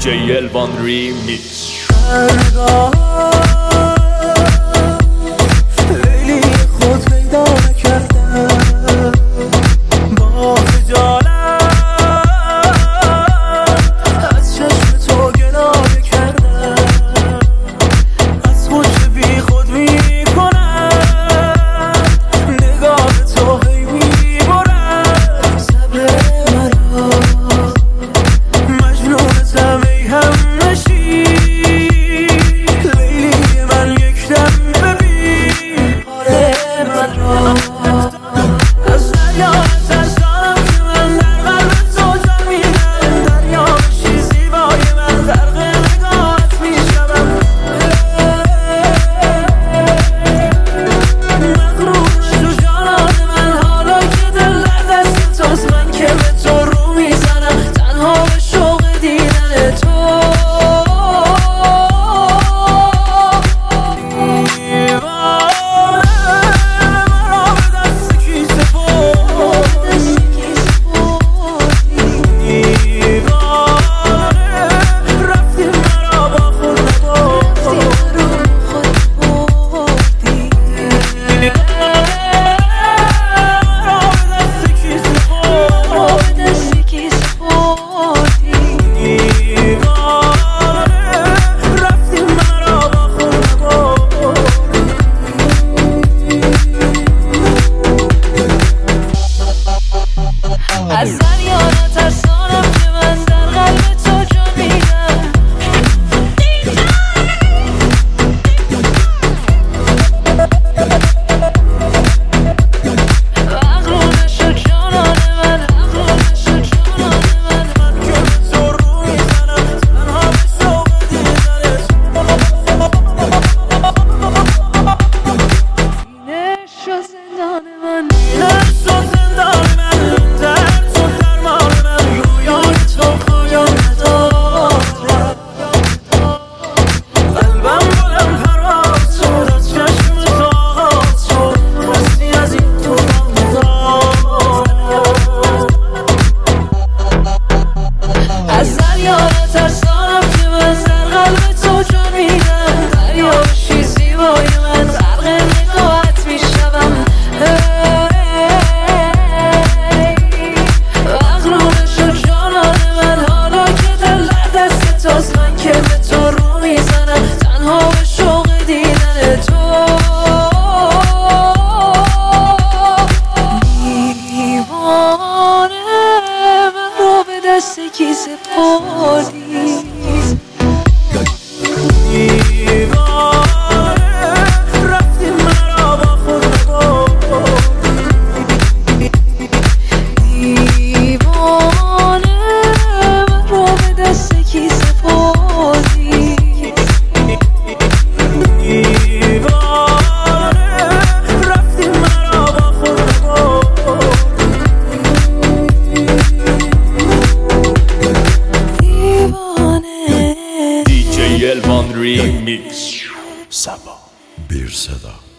DJ Elvan Remix. لیلی خود پیدا نکردم با خجالت از چشم تو گلایه کردم، از خوش بی خود میکنم نگاه تو هی میبرد صبر مرا، مجنونتم ای همنشین لیلی من، یک دم ببین حال من را. از دریا ترسانم که من در قلب تو جان میدم، دریا بشی زیبای من غرق نگاهت میشوم، مغرور شو جانان من حالا که دل در دست توست، من که به تو رو میزنم تنها به شوق دیدن تو. از دریا نترسانم که من در قلب تو جان میدم، مغرور نشو جانان من، مغرور نشو جانان من، من که به تو رو میزنم تنها به شوق دیدنت. اینه شو زندان من، اینه شو زندان من، از دریا نترسانم که من در قلب تو جان میدم، دریا بشی زیبای من غرق نگاهت میشوم، مغرور شو جانان من حالا که دل در دست توست، من که به تو رو میزنم تنها به شوق دیدن تو. دیوانه من رو به دست کی سپردی، دیوانه رفتی مرا با خود نبردی، دیوانه من رو به دست کی سپردی، دیوانه رفتی مرا با خود DJ Elvan Remix. Bir Seda.